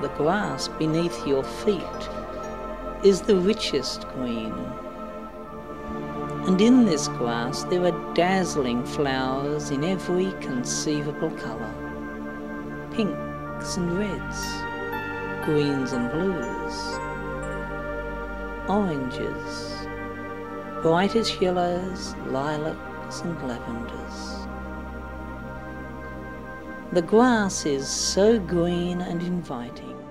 the grass beneath your feet is the richest green. And in this grass there are dazzling flowers in every conceivable colour. Pinks and reds, greens and blues, oranges, brightest yellows, lilacs and lavenders. The grass is so green and inviting.